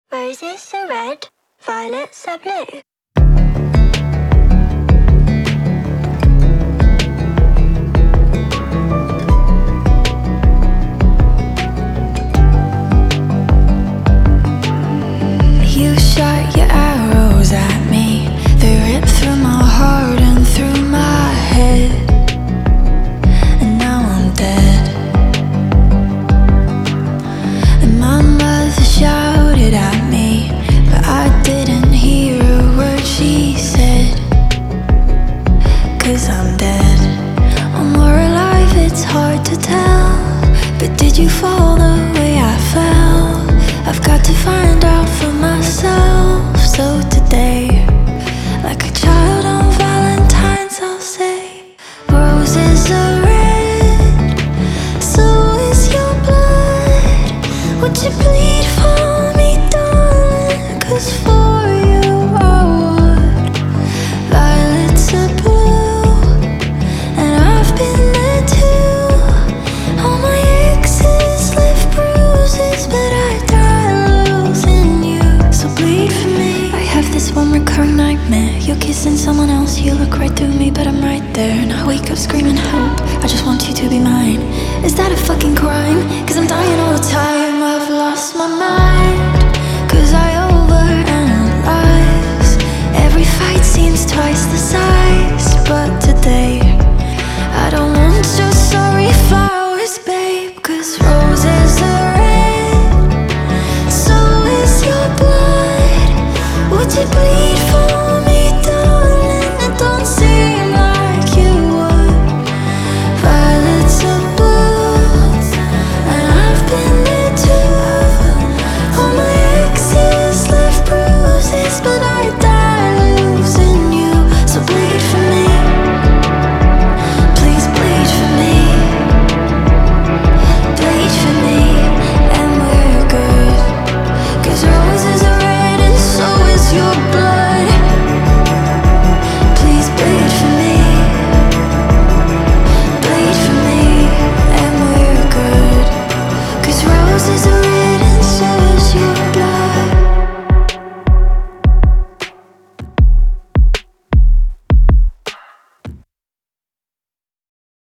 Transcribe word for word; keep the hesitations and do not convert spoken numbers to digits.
Roses are red, violets are blue. You shot your arrows at me. They ripped through my heart and through my head. And now I'm dead. And my mother shouted at me, but I didn't hear a word she said. Cause I'm dead. I'm more alive, it's hard to tell. But did you fall the way I fell? I've got to find out for myself. So today, like a child on Valentine's, I'll say roses are red, so is your blood. Would you bleed for me, darling? Cause for you I would. Violets are blue, and I've been there too. All my exes left bruises, but I died losing you. So bleed for me. I have this one recurring nightmare. You're kissing someone else, you look right through me, but I'm right there. And I wake up screaming help, I just want you to be mine. Is that a fucking crime? Cause I'm dying all the time, I've lost my mind.